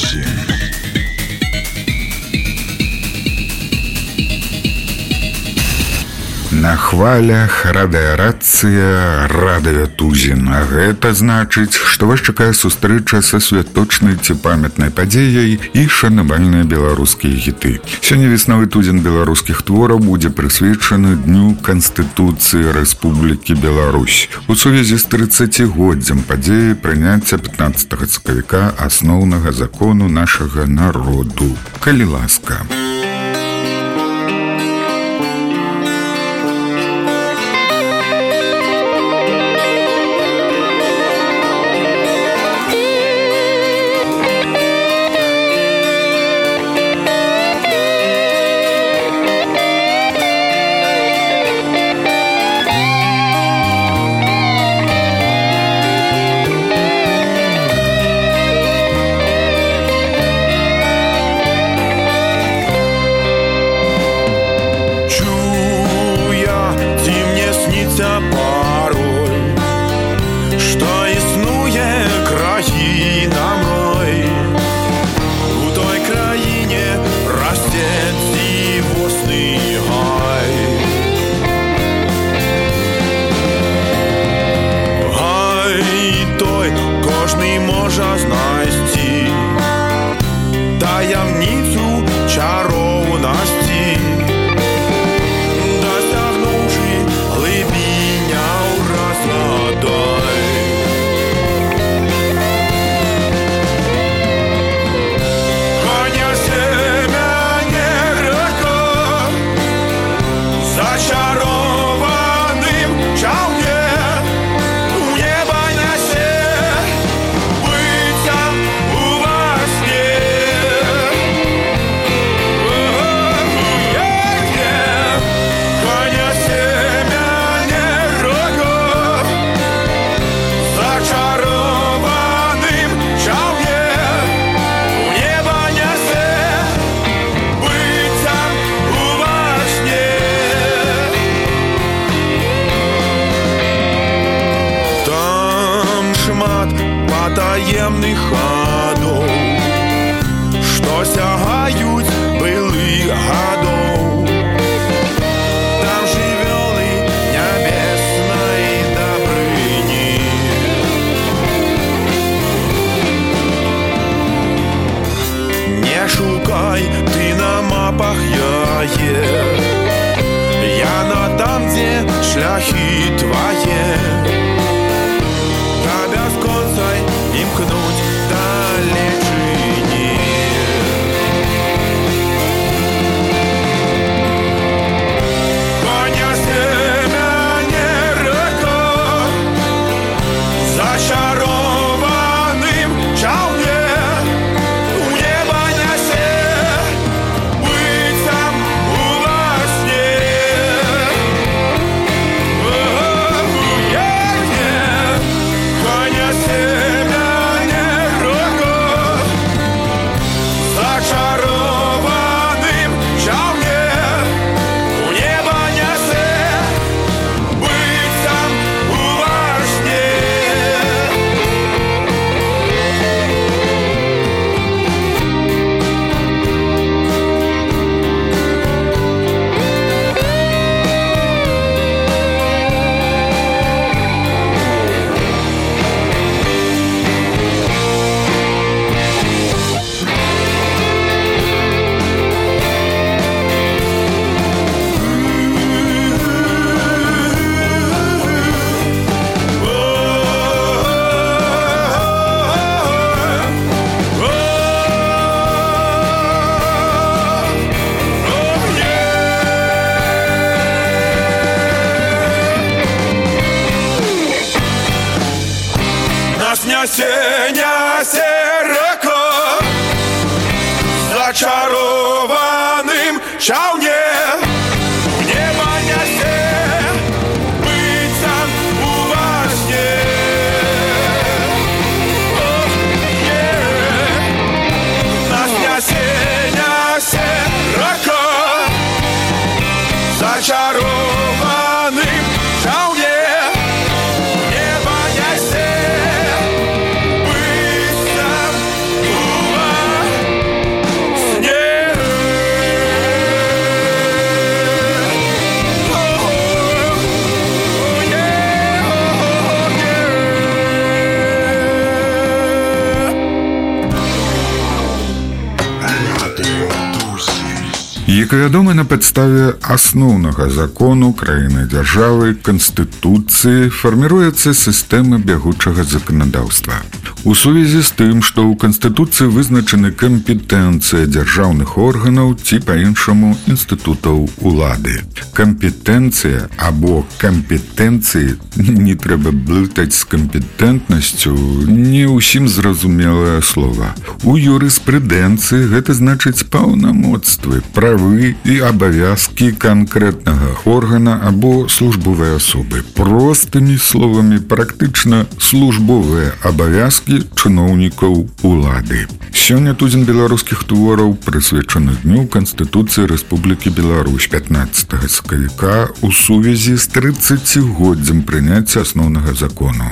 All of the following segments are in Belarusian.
Тузін. На хвалях радыарацыя радыё Тузін. А гэта значыць, што вас чакае сустрэча са святочнай ці памятнай падзеяй і шанавальныя беларускія хіты. Сёння веснавы тузін беларускіх твораў будзе прысвечаны Дню Канстытуцыі Рэспублікі Беларусь. У сувязі з 30-годдзям падзеі прыняцця 15 сакавіка асноўнага закону нашага народу. Калі ласка. Таемных хадоў, што сягаюць былых гадоў. Там жывёлы нябеснай дабрыні. Не шукай ты на мапах яе, яна там, дзе шляхі твае. Да бясконцай імкнуць далечыні. Панясе мяне рэка зачарованым чаўне, у неба нясе быццам у ва сне. Нясе рэка зачарованым чаўне. Зачарованым чаўне. Неба нясе быццам у ва Як вядома, на падставе асноўнага закону краіны-дзяржавы Канстытуцыі фарміруецца сістэма бягучага заканадаўства. У сувязі з тым, што ў Канстытуцыі вызначаны кампетэнцыя дзяржаўных органаў ці па-іншаму інстытутаў улады. Кампетэнцыя або кампетэнцыі не трэба блытаць з кампетэнтнасцю, не ўсім зразумелае слова. У юрыспрудэнцыі гэта значыць паўнамоцтвы, правы і абавязкі канкрэтнага органа або службовай асобы. Простымі словамі, практычна службовыя абавязкі чыноўнікаў улады. Сёння тузін беларускіх твораў прысвечаны Дню Канстытуцыі Рэспублікі Беларусь 15 сакавіка у сувязі з 30-годдзям прыняцця асноўнага закону.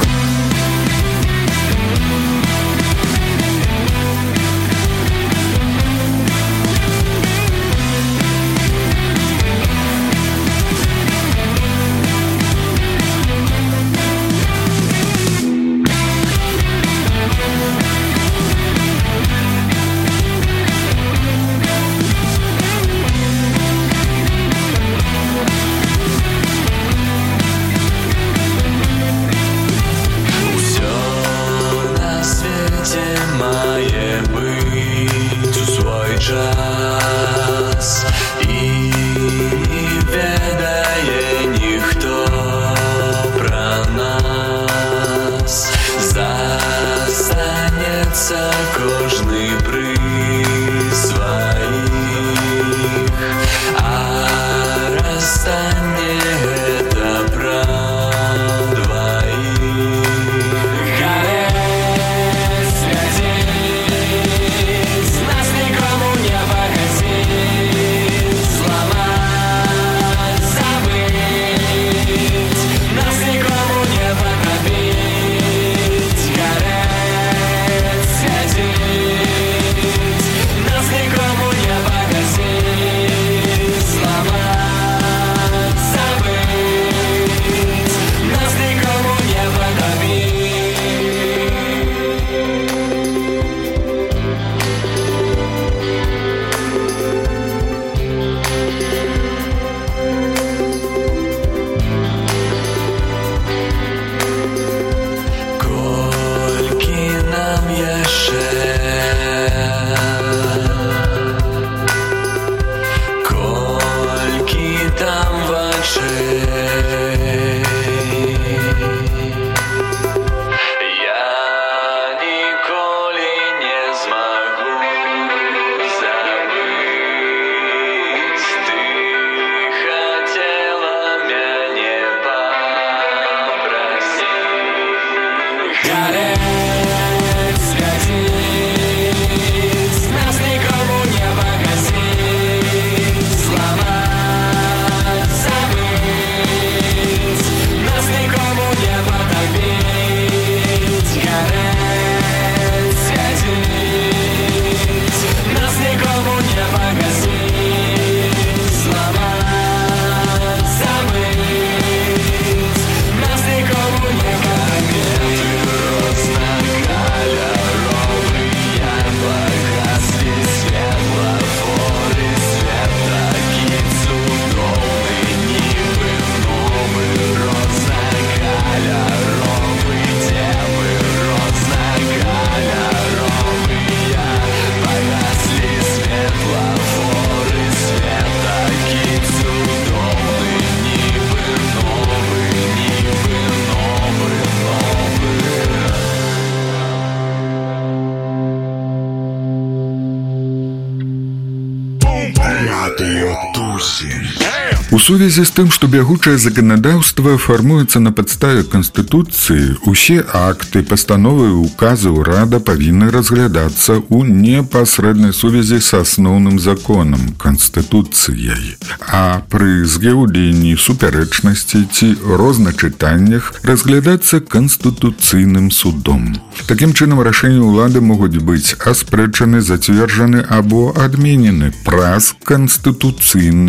У сувязі з тым, што бягучае заканадаўства фармуецца на падставе Канстытуцыі, усе акты, пастановы і указы ўрада павінны разглядацца ў непасрэднай сувязі з асноўным законам Канстытуцыяй. А пры з'яўленні супярэчнасці ці розначытаннях разглядацца Канстытуцыйным судом. Такім чынам, рашэнні ўлады могуць быць аспрэчаны, зацверджаны або адменены праз Канстытуцыйны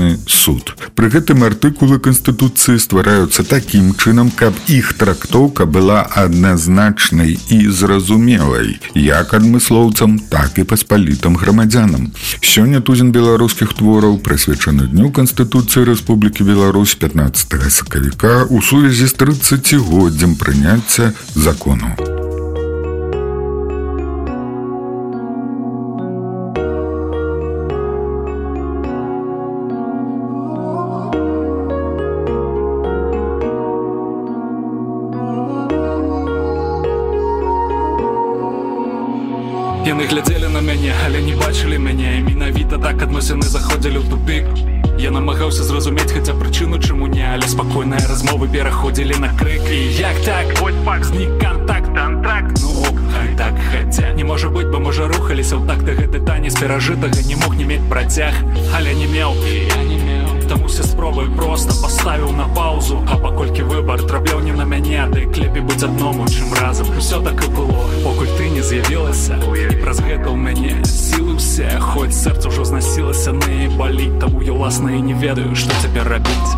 Констытуцыйны суд. Пры гэтым артыкулы Канстытуцыі ствараюцца такім чынам, каб іх трактоўка была адназначнай і зразумелай, як адмыслоўцам, так і паспалітым грамадзянам. Сёння тузін беларускіх твораў прысвечаны Дню Канстытуцыі Рэспублікі Беларусь 15 сакавіка у сувязі з 30-годдзем прыняцця закону. Яны глядзелі на мяне, але не бачылі мяне, і менавіта так адносіны заходзілі ў тупік. Я намагаўся зразумець хаця прычыну, чаму не, але спакойныя размовы пераходзілі на крык. І як так? Вось пак знік кантакт, антракт. Ну, хай так, хаця не можа быць, бо можа рухаліся ў такты гэты танец перажытага не мог не мець працяг, але не меў, і я не меў. Таму усе спробы проста паставіў на паузу, а паколькі выбар трапляў не на мяне, ды лепей быць адному, чым разам. Усё так і было, покуль ты не з'явілася, і праз гэта ў мяне сілы ўсе, хоць сэрца ўжо знасілася, не баліць, таму я ўласна і не ведаю, што цяпер рабіць.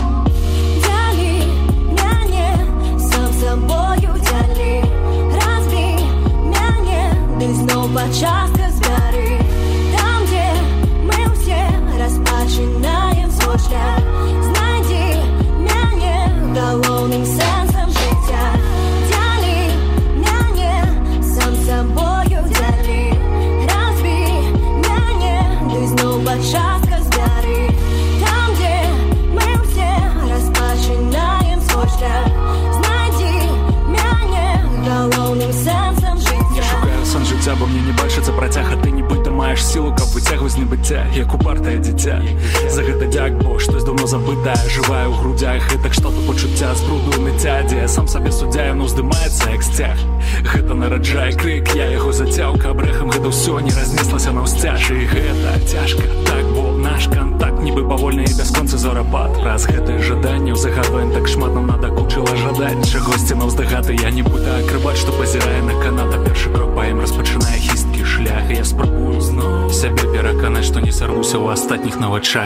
Дзялі мяне, сам сабою дзялі, разбі мяне, ды зноў па частках збяры. Там, дзе мы ўсе распачынаем свой шлях, знайдзі мяне галоўным сэнсам жыцця. Дзялі мяне, сам сабою дзялі, разбі мяне, ды зноў па частках збяры. Там, дзе мы ўсе распачынаем свой шлях, знайдзі мяне галоўным сэнсам жыцця. Я шукаю сон жыцця, бо мне не бачыцца працяг, а ты нібыта маеш сілу, каб выцягваць з небыцця, як упартае дзіця. За гэта дзяк, бо штось даўно забытае жывае ў грудзях, гэтак што-то пачуцця з бруду ныцця, дзе сам сабе суддзя, яно ўздымаецца як сцяг. Гэта нараджае крык, я яго зацяў, каб рэхам гэта ўсё не разнеслася наўсцяж. І гэта цяжка, так, бо наш кантакт нібы павольны і бясконцы зорапад. Праз гэтае жаданне ўзагадваем так шмат нам надакучыла жадаць чагосьці наўздагаты. Я нібыта акрыбат, што пазірае на канат, а першы крок па ім распачынае хісткі шлях. І я спрабую зноў сябе пераканаць, што не сарвуся ў астатніх на вачах.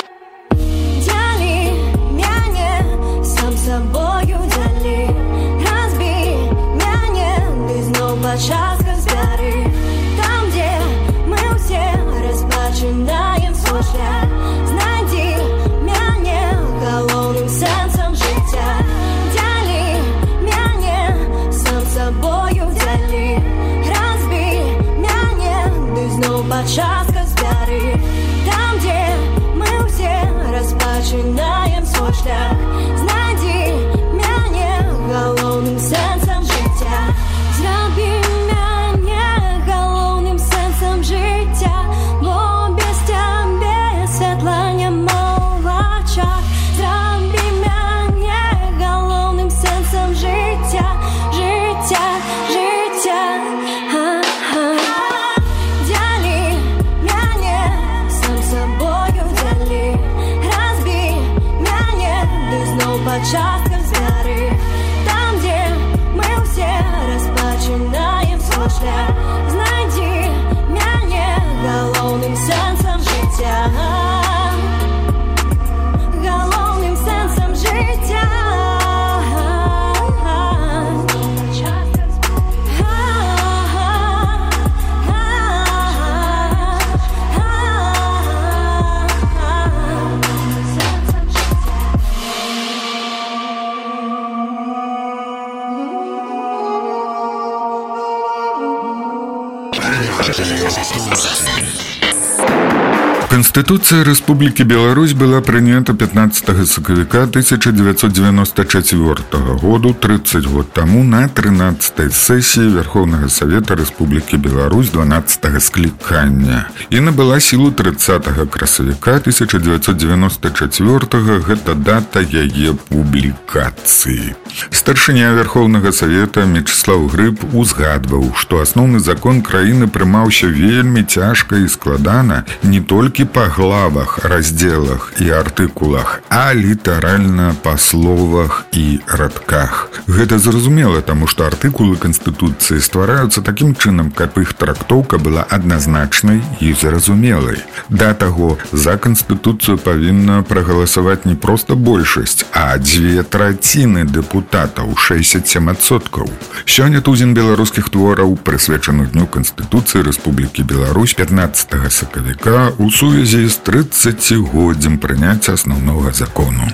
Дзялі мяне, сам сабою дзялі, разбі мяне, ды зноў па частках збяры. Там, дзе мы ўсе распачынаем свой шлях, знайдзі мяне галоўным сэнсам жыцця. Дзялі мяне, сам сабою дзялі, разбі мяне, ды зноў па частках збяры. Там, дзе мы ўсе распачынаем свой шлях, знайдзі мяне галоўным сэнсам жыцця. Зрабі мяне галоўным сэнсам жыцця, бо без цябе святла няма ў вачах. Зрабі мяне галоўным сэнсам жыцця, жыцця, жыцця. Дзялі мяне, сам сабою дзялі, разбі мяне, ды зноў па частках збяры. Там, дзе мы ўсе распачынаем свой шлях, знайдзі мяне галоўным сэнсам жыцця. Галоўным сэнсам жыцця. Конституция Республики Беларусь была принята 15 сакавіка 1994 году, 30 год тому, на 13-й сессии Верховного Совета Республики Беларусь 12-го скликания. И набыла силу 30 красавіка 1994 гэта дата яе публикации. Старшыня Верховного Совета Мячеслав Грыб узгадваў, што асноўны закон краіны прымаўся вельмі цяжка і складана не толькі толькі па главах, раздзелах і артыкулах, а літаральна па словах і радках. Гэта зразумела, таму што артыкулы Канстытуцыі ствараюцца такім чынам, каб іх трактоўка была адназначнай і зразумелай. Да таго, за Канстытуцыю павінна прагаласаваць не проста большасць, а 2/3 дэпутатаў, 67%. Сёння тузін беларускіх твораў прысвечаны Дню Канстытуцыі Рэспублікі Беларусь 15 сакавіка у сувязі з 30-годдзем прыняцця асноўнога закону.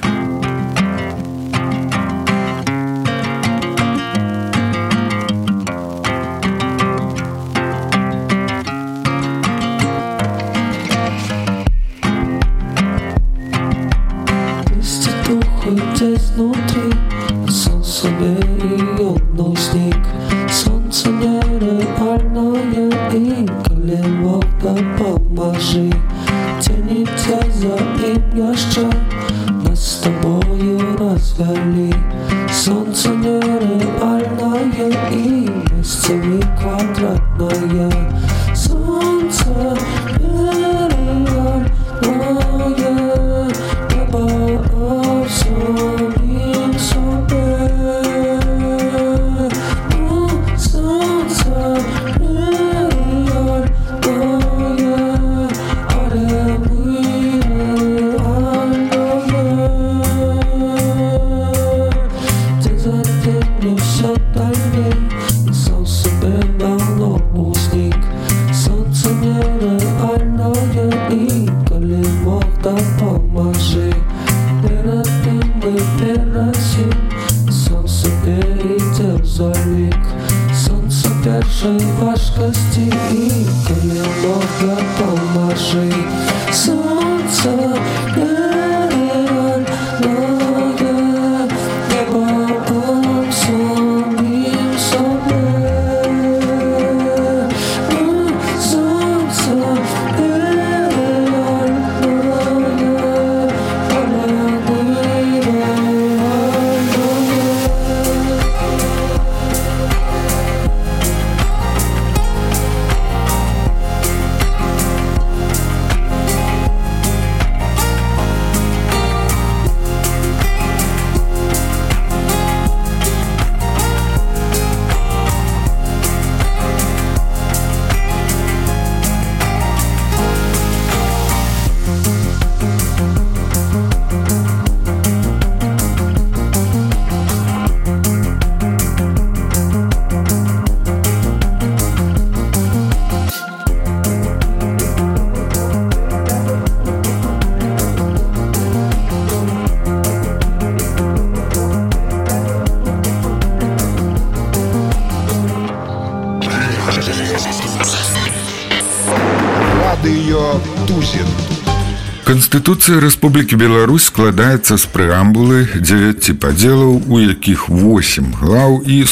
Канстытуцыя Рэспублікі Беларусь складаецца з прэамбулы 9 падзелаў, у якіх 8 глаў і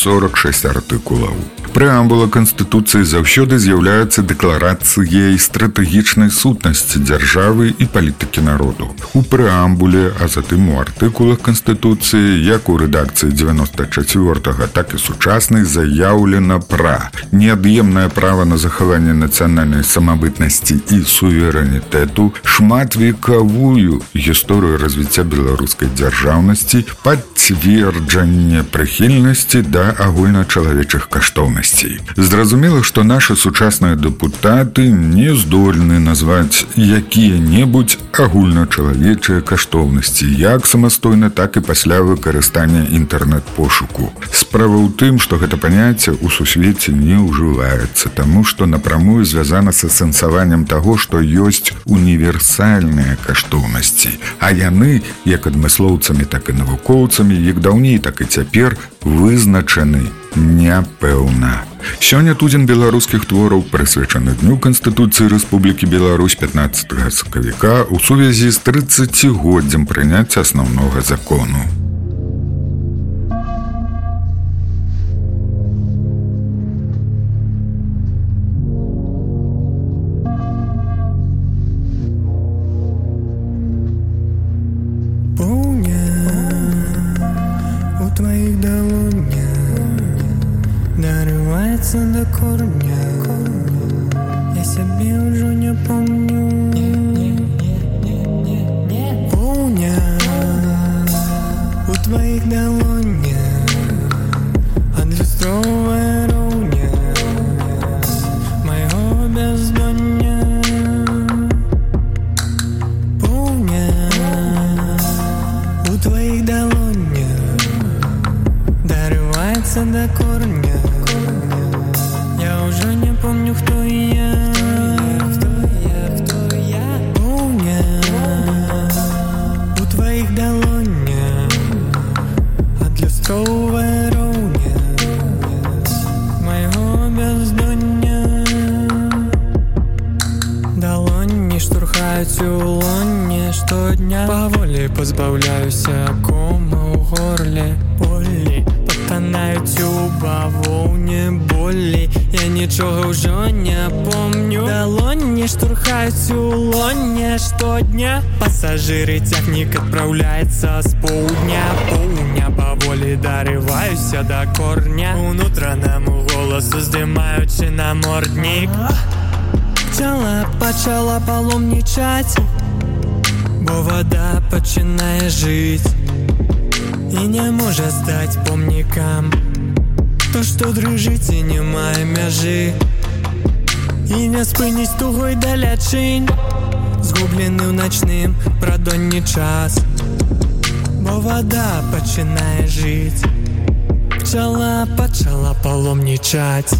146 артыкулаў. Прэамбула Канстытуцыі заўсёды з'яўляецца дэкларацыяй стратэгічнай сутнасці дзяржавы і палітыкі народу. У прэамбуле, а затым у артыкулах Канстытуцыі, як у рэдакцыі 94-го, так і сучаснай, заяўлена пра неад'емнае права на захаванне нацыянальнай самабытнасці і суверэнітэту, шматвекавую гісторыю развіцця беларускай дзяржаўнасці, пацверджанне прыхільнасці да агульначалавечых каштоўнасцей. Зразумела, што нашы сучасныя дэпутаты не здольны назваць якія-небудзь агульначалавечыя каштоўнасці, як самастойна, так і пасля выкарыстання інтэрнэт-пошуку. Справа ў тым, што гэта паняцце ў сусвеце не ўжываецца, таму што напрамую звязана са сэнсаваннем таго, што ёсць універсальныя каштоўнасці, а яны, як адмыслоўцамі, так і навукоўцамі, як даўней, так і цяпер, вызначаны няпэўна. Сёння тузін беларускіх твораў прысвечаны Дню Канстытуцыі Рэспублікі Беларусь 15 сакавіка ў сувязі з 30-годдзем прыняцця асноўнога закону. Дорывается до корня. Я себе уже не помню, позбавляюся кома у горле болі, потанають у бавовні болі. Я нічого вже не помню. Долоні штурхаюсь у лоне штодня. Пасажиры техник отправляется с полдня. Полдня поволі дориваюся до корня. Внутреннему голосу здимаючи намордник. Пчела почала паломничать, бо вода починає жить і не може стать помникам. То, що дрижить і немає межі, і не спинить тугой далечінь, згублений в ночним прадонні час, бо вода починає жить. Пчела почала паломничать.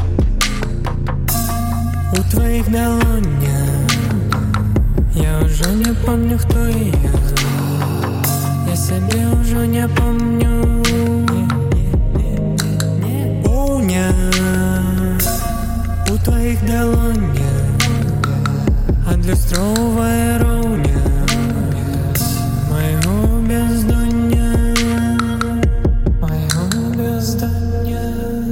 У твоих долонях я уже не помню, кто я. Я себе уже не помню. Полня у твоих долонях отлюстровая ровня моего бездонья, моего бездонья.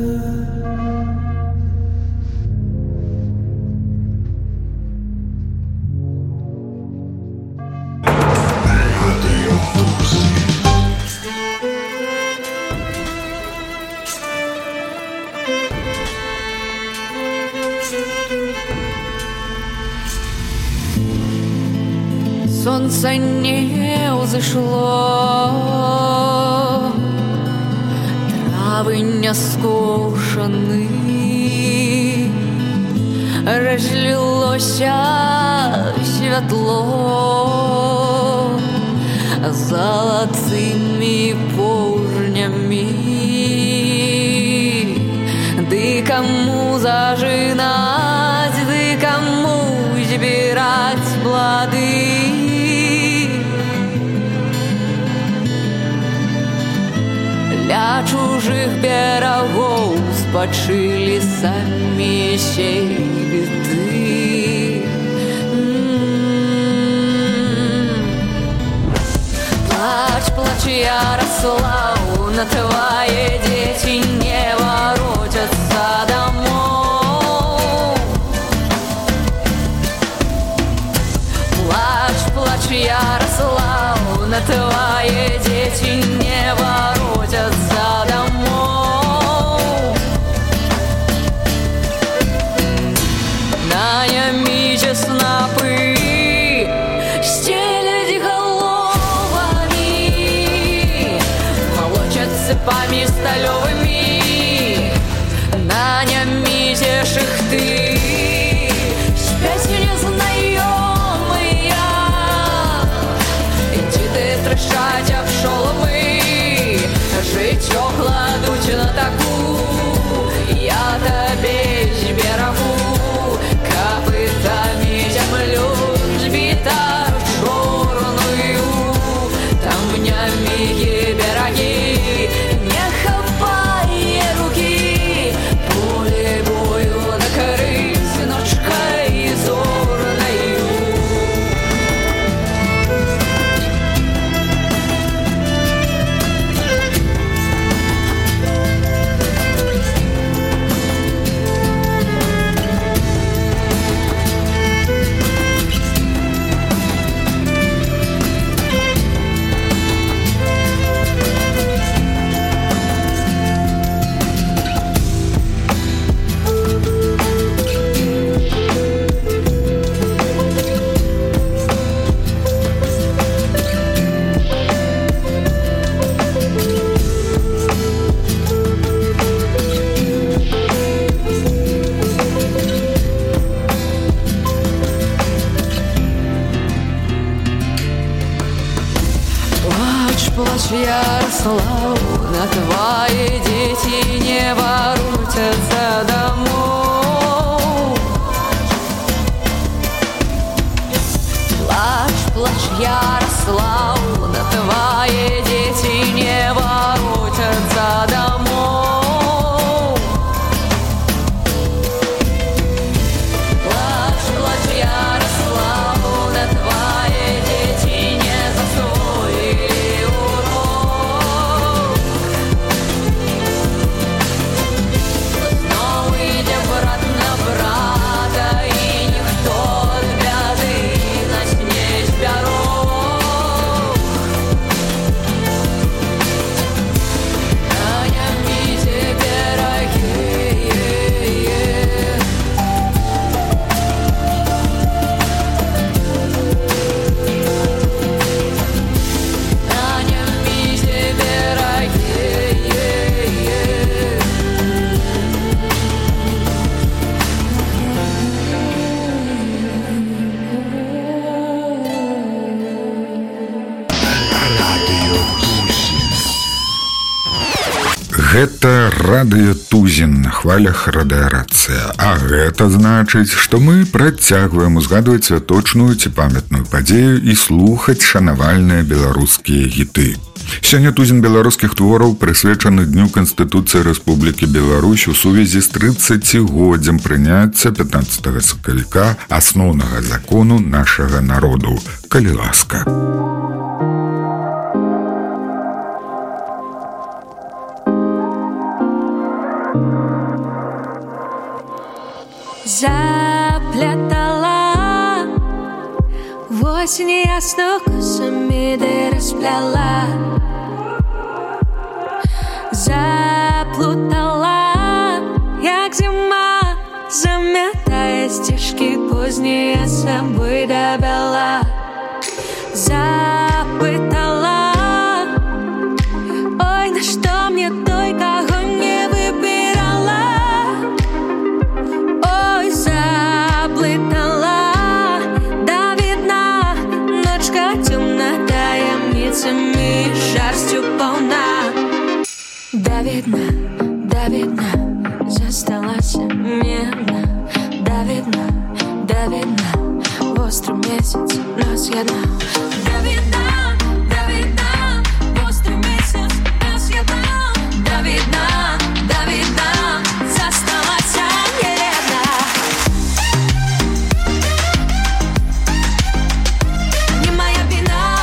Солнце не взошло, травы не скошены, разлилося світло золотыми порнями. Ды кому зажинать, ды кому збирать плоды? Для чужих берегов спочили самі сей біди. Плачь, плачь, Ярослав, на твои дети не воротятся домой. Плачь, плачь, Ярослав, на твои дети не воротятся домой. На ямите снопы стелять головами, молочат цепами столевыми. На ямите шихты спять незнаемые, иди ты трещать об шоломы. Житье кладуть на таку, я тебе зберегу, копытами землю збита чорною, там няміє береги, не хапає руки, поле бою накрыть ночкой зорною. Плачь, Ярослав, на твои дети не воротятся домой. Плачь, плачь, Ярослав, на твои дети не воротятся домой. Плачь, плачь, Ярослав, на твои дети не засолят. Гэта радыё Тузін на хвалях радыарацыя. А гэта значыць, што мы працягваем узгадваць святочную ці памятную падзею і слухаць шанавальныя беларускія гіты. Сёння тузін беларускіх твораў прысвечаны Дню Канстытуцыі Рэспублікі Беларусь у сувязі з 30-годдзем прыняцця 15 сакавіка асноўнага закону нашага народу. Калі ласка. Заплетала в осень ясно косами ты распляла, заплутала, як зима, заметая стежки поздние собой добила. Запытала, ой, на что мне той, кого не выбирала. Ой, заплытала, да видна, ночка темна, таямницами жарстью полна. Да видна, засталась медна. Да видна, в острый месяц нас ядна. Да видна, в острый месяц нас ядна. Да видна, засталась медна. Не моя вина,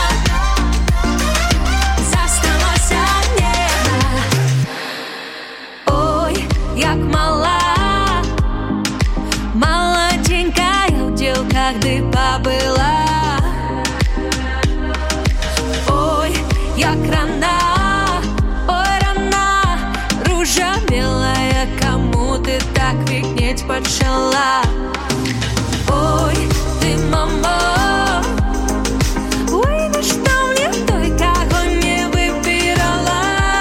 засталась медна. Ой, як мала, молоденькая в девках ты побыла. Ой, як рана, ружа белая, кому ты так крикнеть почала. Ой, ты, мама, ой, на что мне той, кого не выбирала.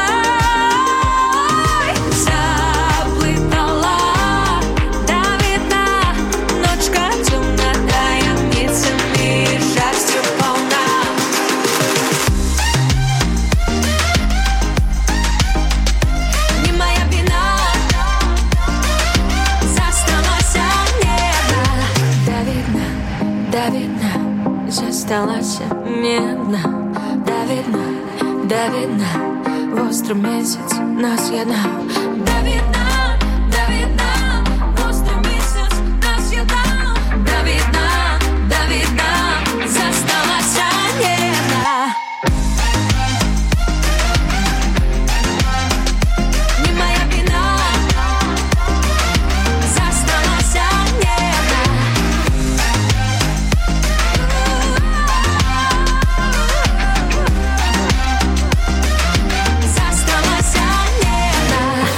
Заплытала, да видна, ночка темна, таямницами жарстью полна. Не моя вина, засталась медна. Да видна, засталась медна. Да видна, в острый месяц нас ядна. Да видна, в острый месяц нас ядна. Да видна, засталась медна. Не моя вина, засталась медна. Засталась медна.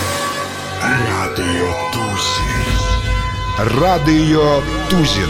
Радыё Тузін.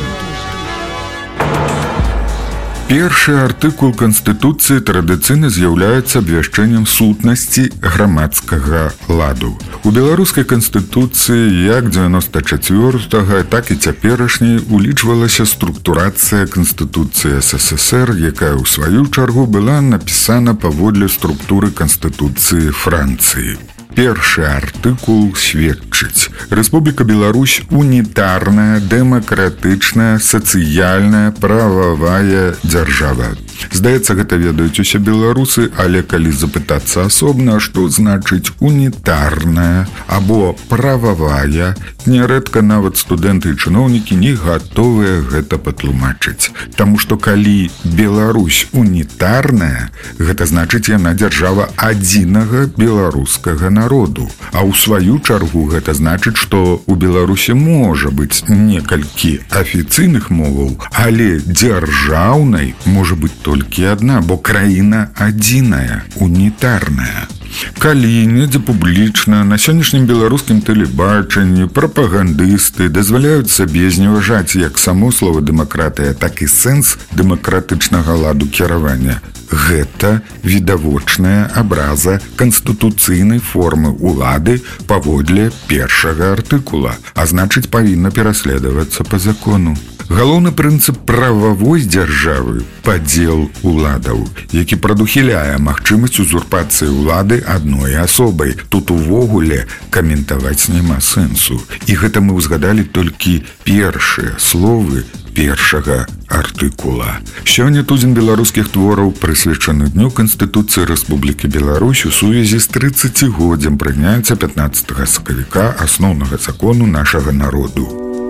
Першы артыкул Канстытуцыі традыцыйна з'яўляецца абвяшчэннем сутнасці грамадскага ладу. У беларускай канстытуцыі як 94-го, так і цяперашняй улічвалася структурацыя Канстытуцыі СССР, якая ў сваю чаргу была напісана паводле структуры Канстытуцыі Францыі. Першы артыкул сведчыць: Рэспубліка Беларусь унітарная, дэмакратычная, сацыяльная, прававая дзяржава. Здаецца, гэта ведаюць усе беларусы, але калі запытацца асобна, што значыць унітарная або прававая, нярэдка нават студэнты і чыноўнікі не гатовыя гэта патлумачыць. Таму што калі Беларусь унітарная, гэта значыць яна дзяржава адзінага беларускага народу. А ў сваю чаргу гэта значыць, што ў Беларусі можа быць некалькі афіцыйных моваў, але дзяржаўнай можа быць толькі адна, бо краіна адзіная, унітарная. Калі недзе публічна на сённяшнім беларускім тэлебачанні прапагандысты дазваляюць сабе зневажаць як само слова дэмакратыя, так і сэнс дэмакратычнага ладу кіравання, гэта відавочная абраза канстытуцыйнай формы ўлады паводле першага артыкула, а значыць павінна пераследавацца па закону. Галоўны прынцып прававой дзяржавы – падзел уладаў, які прадухіляе магчымасць узурпацыі ўлады адной асобай. Тут увогуле каментаваць няма сэнсу. І гэта мы ўзгадалі толькі першыя словы першага артыкула. Сёння тузін беларускіх твораў прысвечаны Дню Канстытуцыі Рэспублікі Беларусь у сувязі з 30-годдзям прыняцця 15 сакавіка асноўнага закону нашага народу.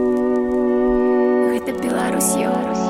Гэта Беларус'ё.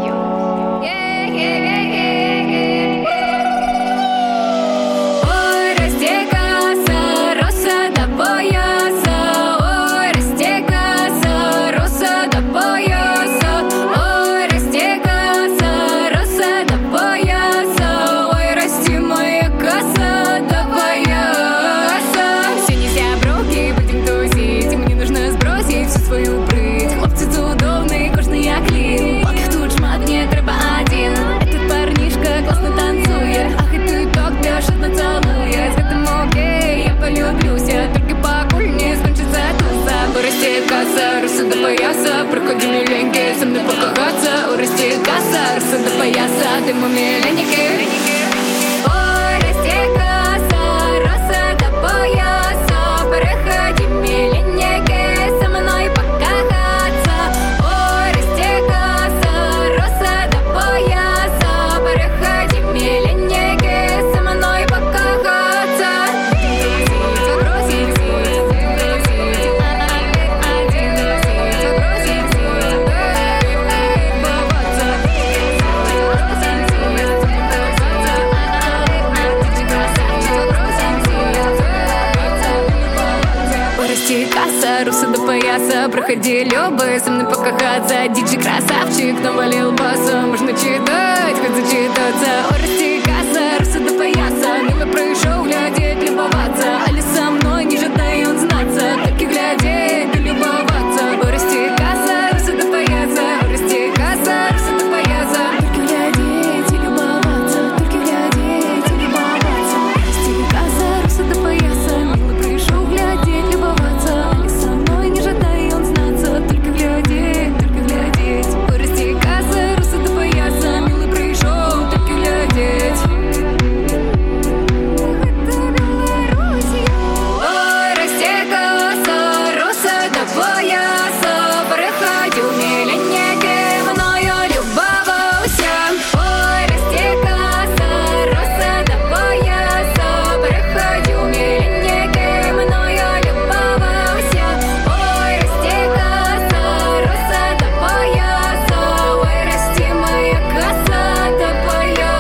Приходи, миленький, со мной покахаться. Урасти касса, руса до пояса. Ты мой миленький. Ой, расти касса, руса до пояса. Приходи, миленький, со мной покахаться. Ой, расти касса, руса до пояса. Приходи, миленький, со мной покахаться. Касса, руса до пояса. Проходи, любы, со мной покахаться. Диджей красавчик навалил баса. Можно читать, хоть зачитаться. О, расти касса, руса до пояса. Мимо пришел глядеть, любоваться. Али со мной не жадай он знаться. Только глядеть да любоваться. О, расти касса, руса до пояса. О, расти касса, руса до пояса. Только глядеть и любоваться. Только глядеть и любоваться. О, расти касса, руса до пояса. Мимо пришел глядеть, любоваться. Али со мной не жадай он знаться. Только глядеть, только глядеть. О, расти касса, руса до пояса. Милый пришел, только глядеть. Это Беларусь. Ой, расти касса, руса до пояса. Приходи, миленький, мною любовался. Ой, расти касса, руса до пояса. Приходи, миленький, мною любовался. Ой, расти касса, руса до пояса. Ой, расти моя касса до пояса.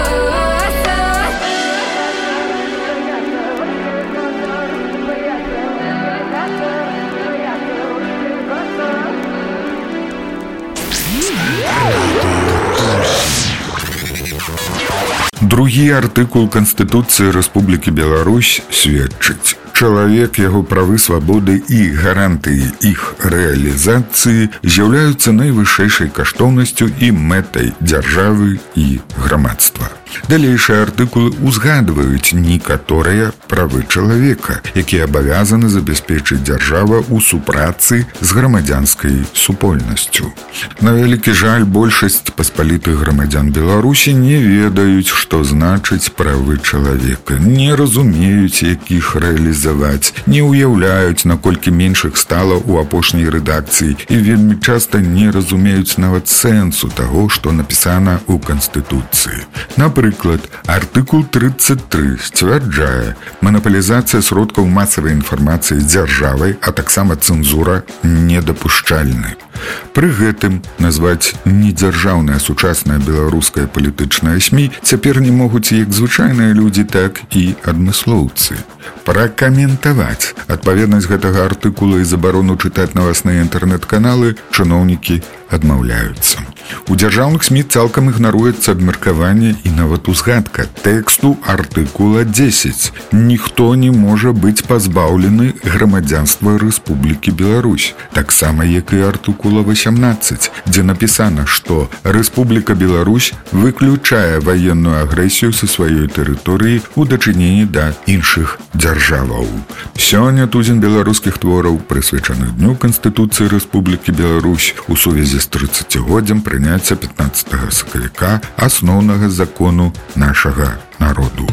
Другі артыкул Канстытуцыі Рэспублікі Беларусь сведчыць: чалавек, яго правы, свабоды і гарантыі іх рэалізацыі з'яўляюцца найвышэйшай каштоўнасцю і мэтай дзяржавы і грамадства. Далейшыя артыкулы узгадваюць некаторыя правы чалавека, якія абавязаны забяспечыць дзяржава ў супрацы з грамадзянскай супольнасцю. На вялікі жаль, большасць паспалітых грамадзян Беларусі не ведаюць, што значыць правы чалавека, не разумеюць, як іх рэалізаваць, не ўяўляюць, наколькі меншых стала ў апошняй рэдакцыі і вельмі часта не разумеюць нават сэнсу таго, што напісана ў Канстытуцыі. Напрыклад, артыкул 33 сцвярджае: манапалізацыя сродкаў масавай інфармацыі дзяржавай, а таксама цэнзура недапушчальны. Пры гэтым назваць недзяржаўная сучасная беларуская палітычная СМІ цяпер не могуць як звычайныя людзі, так і адмыслоўцы. Пракаментаваць адпаведнасць гэтага артыкула і забарону чытаць навасныя інтэрнэт-каналы чыноўнікі адмаўляюцца. У дзяржаўных СМІ цалкам ігнаруецца абмеркаванне і нават узгадка тэксту артыкула 10. Ніхто не можа быць пазбаўлены грамадзянства Рэспублікі Беларусь. Таксама, як і артыкула 18, дзе напісана, што Рэспубліка Беларусь выключае ваенную агрэсію са сваёй тэрыторыі ў дачыненні да іншых дзяржаваў. Сёння тузін беларускіх твораў прысвечаны Дню Канстытуцыі Рэспублікі Беларусь у сувязі з 30-годдзям прыняцця 15 сакавіка асноўнага закону нашага народу.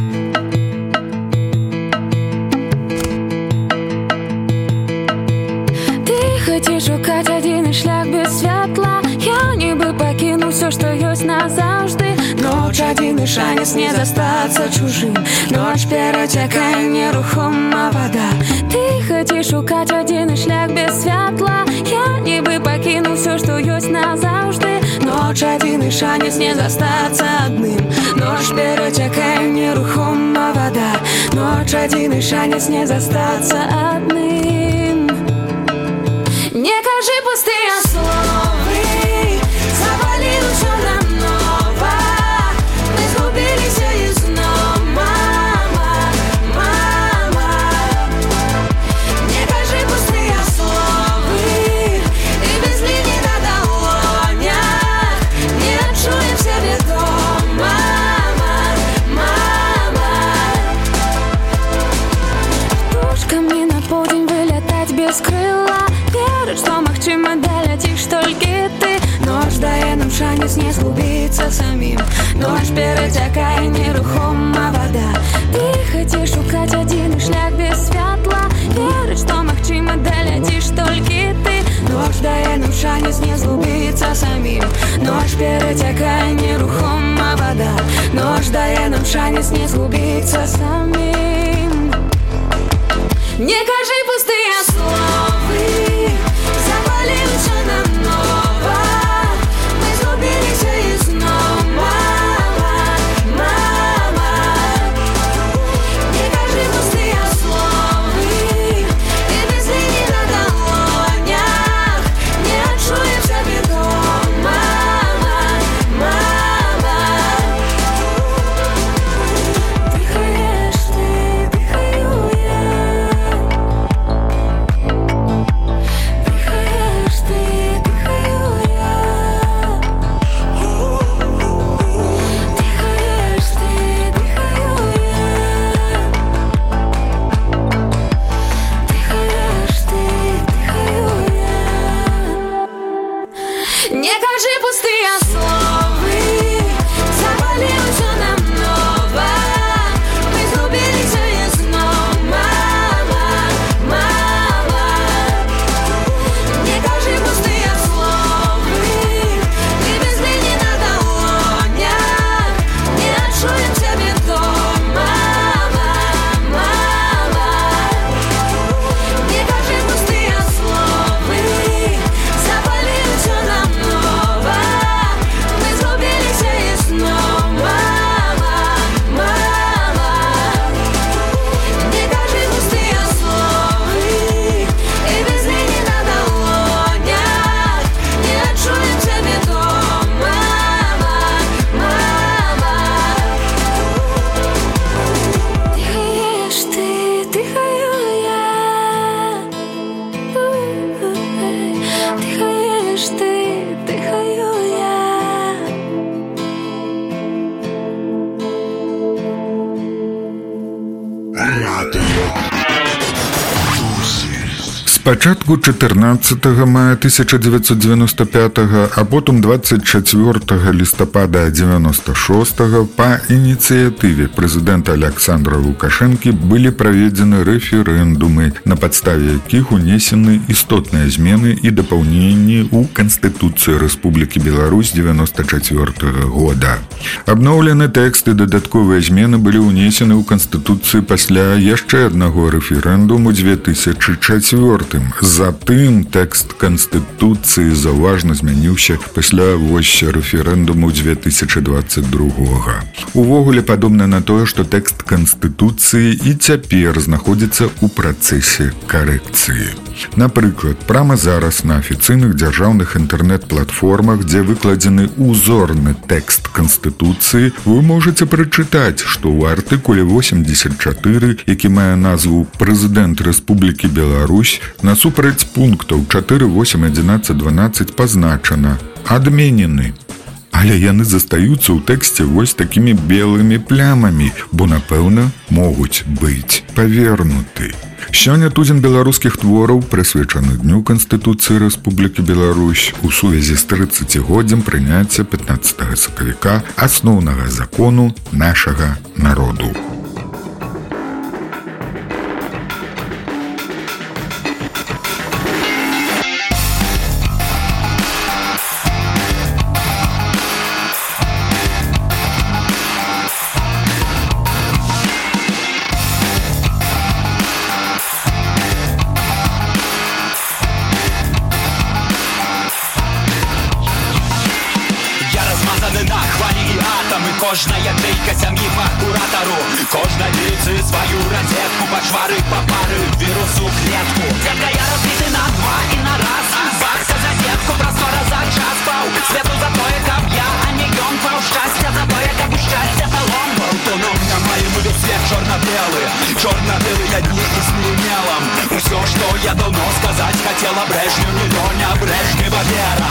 Хочешь шукать один шлях без святла, я нібы пакіну все, что ёсць назаўжды. Ноч адзіны шанец не застацца чужым, ноч перацякае нерухома вода. Ты хочешь шукать один шлях без святла, я нібы пакіну все, что ёсць назаўжды. Ноч адзіны шанец не застацца адным, ноч перацякае нерухома вода. Ноч адзіны шанец не застацца адным. Не кажи пустые словы, завалил все нам ново. Мы сгубились и снова, мама, мама. Не кажи пустые словы, и без линий на долонях не отчуем себе дома, мама, мама. Птушками на полдень вылетать без крыла, што магчыма даляціш толькі ты. Ноч дае нам шанец не згубіцца самім, ноч перацякае нерухома вода. Ты хочеш шукаць адзіны шлях без святла, верыць, што магчыма даляціш толькі ты. Ноч дае нам шанец не згубіцца самім, ноч перацякае нерухома вода. Ноч дае нам шанец не згубіцца самім. Не кажи пустые словы, завалил все нам ново. Мы сгубились и снова, мама, мама. Не кажи пустые словы, и без линий на долонях не отчуем себе дома, мама, мама. Дыхаешь ты, дыхаю я. Не кажи пустые словы, завалил все нам ново. Мы сгубились и снова, мама, мама. Не кажи пустые словы, и без линий на долонях не отчуем себе дома, мама, мама. Не кажи пустые словы, завалил все нам ново. Мы сгубились и снова, мама, мама. Не кажи пустые словы, и без линий на долонях не отчуем себе дома, мама, мама. Дыхаешь ты, дыхаю я. Дыхаешь ты, дыхаю я. Спачатку 14 мая 1995, а потым 24 лістапада 96 па ініцыятыве прэзідэнта Александра Лукашэнкі былі праведзены рэферэндумы, на падставе якіх унесены істотныя змены і дапаўненні ў Канстытуцыю Рэспублікі Беларусь 94 года. Абноўлены тэкст і дадатковыя змены былі ўнесены ў Канстытуцыю пасля яшчэ аднаго рэферэндуму 2004. Затым тэкст Канстытуцыі заўважна змяніўся пасля рэферэндуму 2022. Увогуле падобна на тое, што тэкст Канстытуцыі і цяпер знаходзіцца ў працэсе карэкцыі. Напрыклад, прама зараз на афіцыйных дзяржаўных інтэрнэт-платформах, дзе выкладзены узорны тэкст Канстытуцыі, вы можаце прачытаць, што ў артыкуле 84, які мае назву «Прэзідэнт Рэспублікі Беларусь», насупраць пунктаў 4, 8, 11, 12 пазначана «Адменены». А але яны застаюцца ў тэксце вось такімі белымі плямамі, бо, напэўна, могуць быць павернуты. Сёння тузін беларускіх твораў прысвечаны Дню Канстытуцыі Рэспублікі Беларусь у сувязі з 30годдзям прыняцця 15 сакавіка асноўнага закону нашага народу. Кожная клейка сям'і па куратару, кожна дзеці сваю розетку, пачвары па пары вірусу клетку. Гэта я разбіты на два і на раз, бахся за детку, прастора за час паў, свету за тое, каб я, а не ён паў, шчасця за тое, каб у шчасця талон быў. Аўтономна маем увесь свет чорна-белы я дні і сны мелам. Усё, што я даўно сказаць хацела Брэжню, не Лёня, Брэжнева Вера.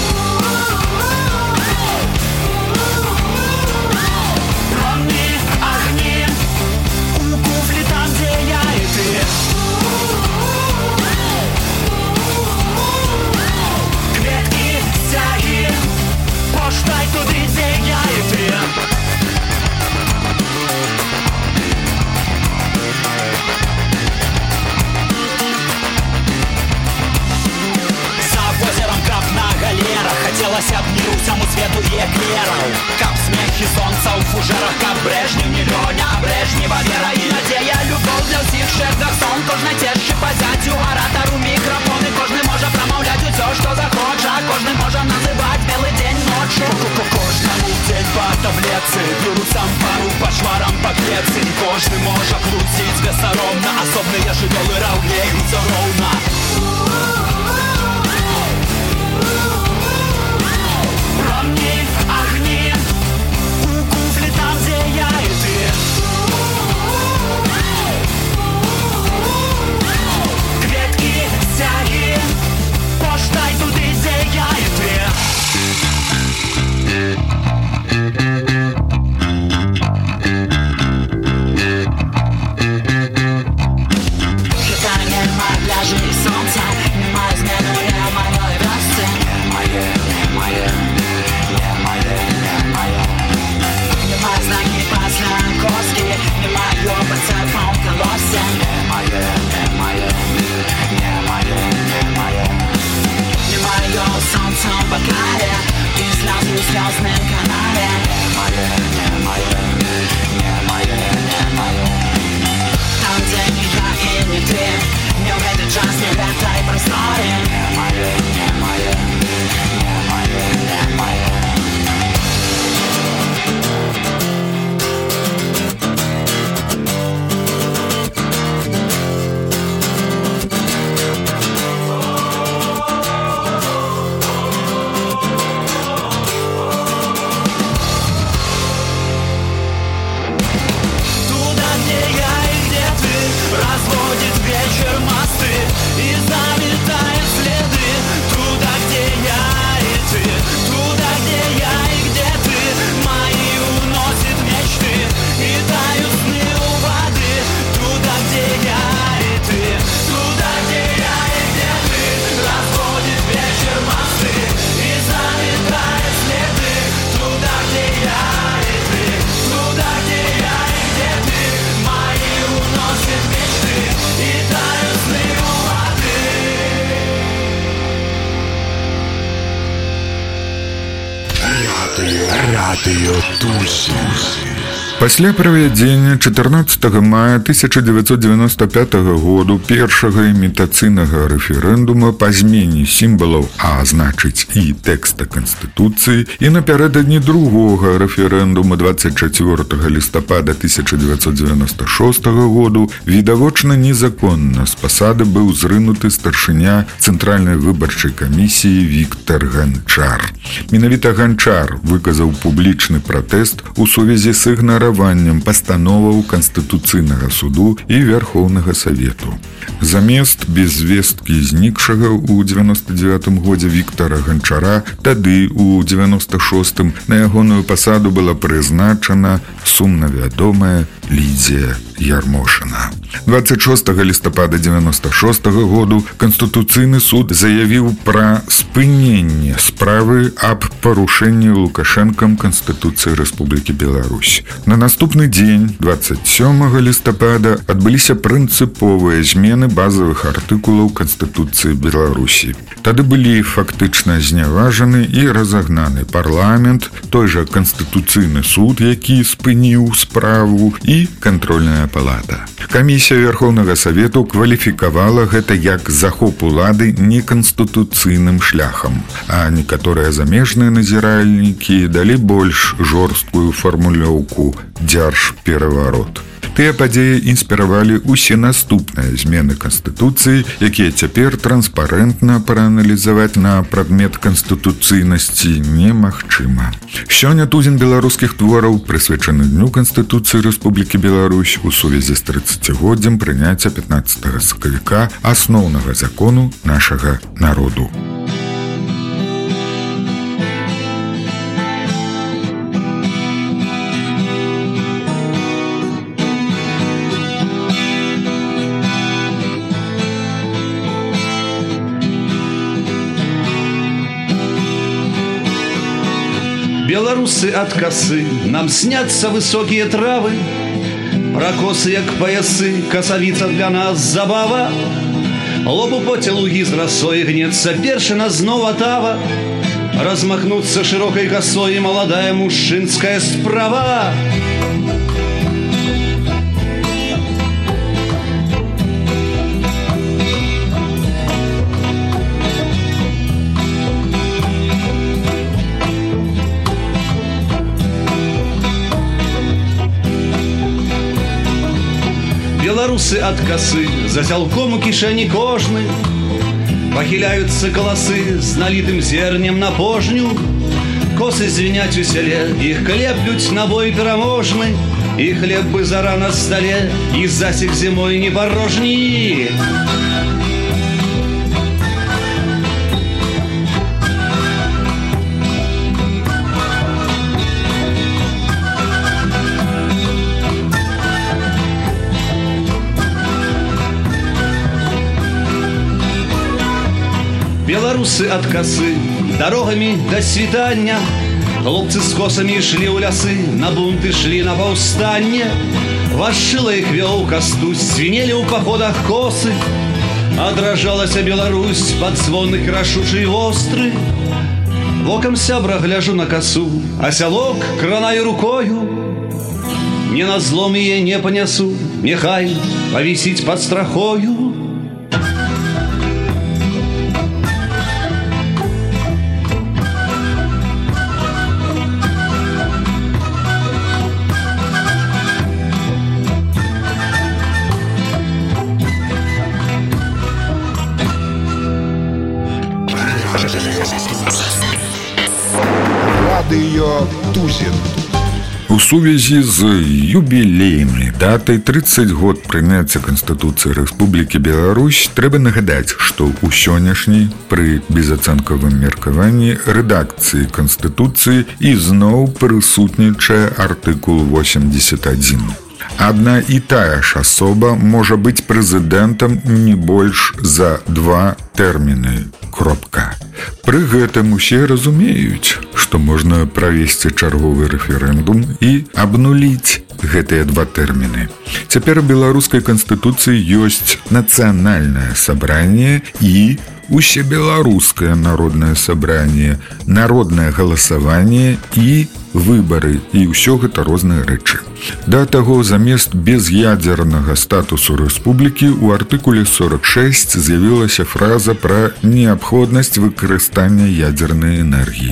Поштай туди, де я і ти. За озером крапна галера, хотелося б миру всему свету и эклеров. Кап смех и солнца у фужерах, кап Брежнев, не Лёня, Брежнева Вера и надея, любов для всіх шердах сон, кожна тешче по зятю, оратору микрофоны, кожны може промовлять усё, что захоча, кожны може называть белый день ночью. Кожному день по таблетцы, вирусам пару по шварам по клетцы, кожны може крутить бессоромно, особные жывёлы раўнеюцца роўна. Промни, огни, у куфли там, где я и ты. Кветки, стяги, поштай туди, где я и ты. Хитание на пляже и солнца, немає зміну, немає расти. Немає знаки пасля коски, немає опыта фон колосся. Немає солнца в бокале, и слезы в слезном канале. Там, где не я и не ты, не в этот час, не в этой просторе. Разводит вечер мосты и заметает следы. Туда, где я и ты, туда, где я и где ты. Мои уносит мечты и тают сны у воды. Туда, где я и ты, туда, где я и где ты. Разводит вечер мосты и заметает следы. Туда, где я и ты, туда, где я и где ты. Мои уносит мечты и тают сны у воды. Радыё Тузін. Пасля правядзення 14 мая 1995 году першага імітацыйнага рэферэндума па змене сімвалаў, а значыць і тэкста Канстытуцыі, і напярэдадні другога рэферэндума 24 лістапада 1996 году відавочна незаконна з пасады быў зрынуты старшыня Цэнтральнай выбарчай камісіі Віктар Ганчар. Менавіта Ганчар выказаў публічны пратэст у сувязі з ігнараваннем пастановаў Канстытуцыйнага суду і Вярхоўнага Савету. Замест без звесткі знікшага ў 99 годзе Віктара Ганчара, тады у 96-м на ягоную пасаду была прызначана сумна вядомая Лідзія Ярмошына. 26 лістапада 96 году Канстытуцыйны суд заявіў пра спыненне справы аб парушэнні Лукашэнкам Канстытуцыі Рэспублікі Беларусь. На наступны дзень, 27 лістапада, адбыліся прынцыповыя змены базавых артыкулаў Канстытуцыі Беларусі. Тады былі фактычна зняважаны і разагнаны парламент, той жа Канстытуцыйны суд, які спыніў справу, і кантрольная палата. Камісія Верхоўнага Савету кваліфікавала гэта як захоп улады неканстытуцыйным шляхам, а некаторыя замежныя назіральнікі далі больш жорсткую фармулёўку «дзяржпераварот». Тыя падзеі інспіравалі ўсе наступныя змены Канстытуцыі, якія цяпер транспарэнтна прааналізаваць на прадмет канстытуцыйнасці немагчыма. Сёння тузін беларускіх твораў прысвечаны Дню Канстытуцыі Рэспублікі Беларусь у сувязі з 30-годдзем прыняцця 15 сакавіка асноўнага закону нашага народу. Белорусы от косы, нам снятся высокие травы, прокосы, як поясы, косовица для нас забава. Лобу поте луги з росой гнется першина знова тава, размахнуться широкой косой молодая мужчинская справа. Белорусы от косы, за тялком у кишени кожны, похиляются колосы с налитым зернем на пожню. Косы звенять у селе, их клеплють на бой пироможны, и хлеб бы зара на столе, и засек зимой не порожни. Белорусы от косы, дорогами до свитания, хлопцы с косами шли у лясы, на бунты шли на повстание. Вашила их вел Костусь, свинели у походах косы, а дрожалася Беларусь под звоны крашучей востры. Оком сябра гляжу на косу, а сялок кранаю рукою. Не на злом ее не понесу, нехай повисить под страхою. Радыё Тузін. У сувязі з юбілейнай датай 30 год прыняцця Канстытуцыі Рэспублікі Беларусь трэба нагадаць, што ў сённяшняй пры безацэнкавым меркаванні рэдакцыі Канстытуцыі ізноў прысутнічае артыкул 81. Адна і тая ж асоба можа быць прэзідэнтам не больш за 2 тэрміны. Кропка. Пры гэтым усе разумеюць, што можна правесці чарговы рэферэндум і абнуліць гэтыя 2 тэрміны. Цяпер у беларускай канстытуцыі ёсць нацыянальнае сабранне і усебеларускае народнае сабранне, народнае галасаванне і выбары, і ўсё гэта розныя рэчы. Да таго, замест без'ядзернага статусу рэспублікі у артыкуле 46 з'явілася фраза пра неабходнасць выкарыстання ядзернай энергіі.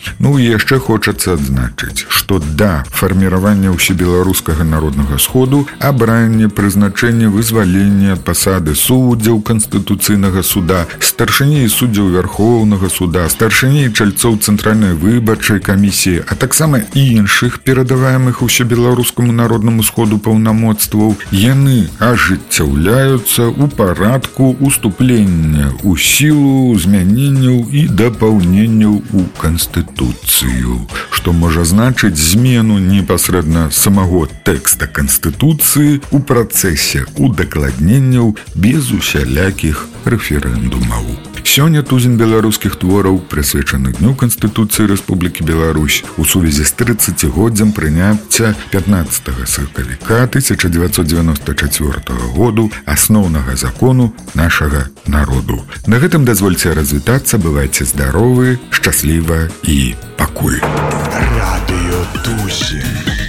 Ну і яшчэ хочацца адзначыць, што да фарміравання ўсебеларускага народнага сходу абранне, прызначэнне, вызваленне ад пасады суддзяў Канстытуцыйнага суда, старшыні і суддзяў Вярхоўнага суда, старшыні і чальцоў Цэнтральнай выбарчай камісіі, а таксама іншых перадаваемых усебеларускаму народнаму сходу паўнамоцтваў, яны ажыццяўляюцца ў парадку уступлення ў сілу змяненняў і дапаўненняў у Канстытуцыю, што можа значыць змену непасрэдна самого тэкста Канстытуцыі ў працэсе удакладненняў без усялякіх рэферэндумаў. Сёння тузін беларускіх твораў прысвечаны Дню Канстытуцыі Рэспублікі Беларусь у сувязі з 30годдзям прыняцця 15 сакавіка 1994 году асноўнага закону нашага народу. На гэтым дазвольце развітацца, бывайце здаровы, шчасліва і пакуль. Радыё Тузін.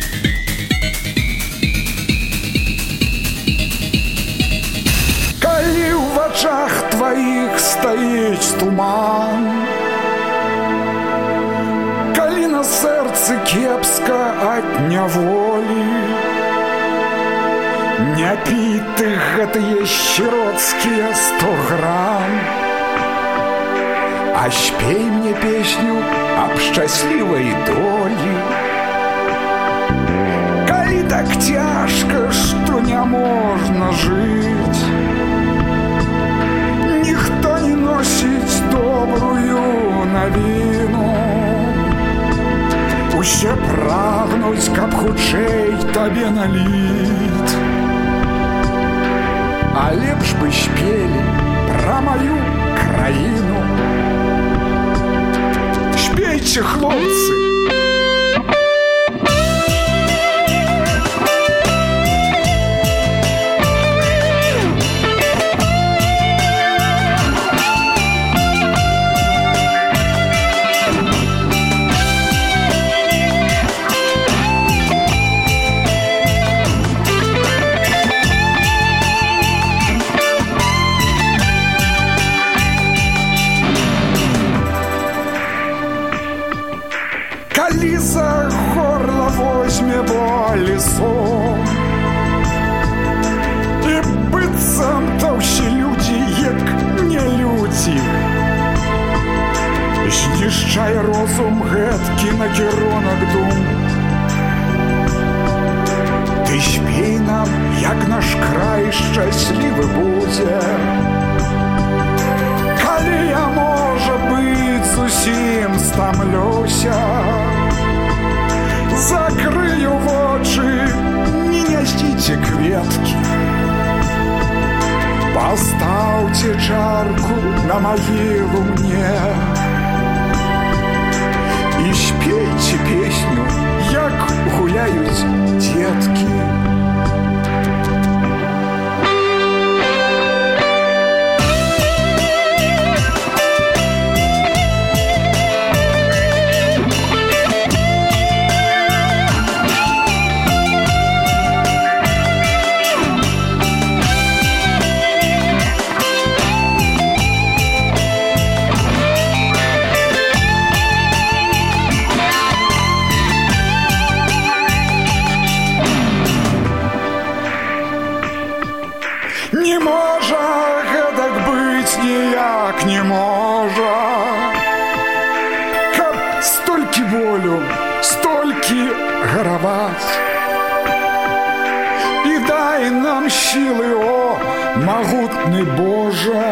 Калі ў вачах тваіх стаіць туман, калі на сэрцы кепска ад няволі, не пі ты гэтыя шчыроцкія 100 грам, а спей мне песню аб шчаслівай долі. Калі так цяжка, што няможна жыць, ніхто не носіць добрую навіну, усе прагнуць, каб хутчэй табе наліць, а лепш бы спелі пра маю краіну. Спейце, хлопцы! Калі за горла возьме болі сон, і быццам то ўсе людзі, як не людзі, знішчае розум гэткі накіронак дум. Ты спей нам, як наш край шчаслівы будзе, калі я, можа быць, зусім стамлюся, закрыю вочы, не нясціце кветкі, пастаўце чарку на магілу мне і спейце песню, як гуляюць дзеткі. Не можа гэтак быць, ніяк не можа, каб столькі болю, столькі гараваць. І дай нам сілы, о, магутны Божа,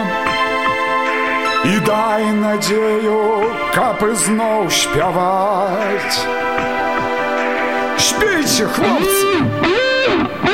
і дай надзею, каб ізноў спяваць. Спейце, хлопцы!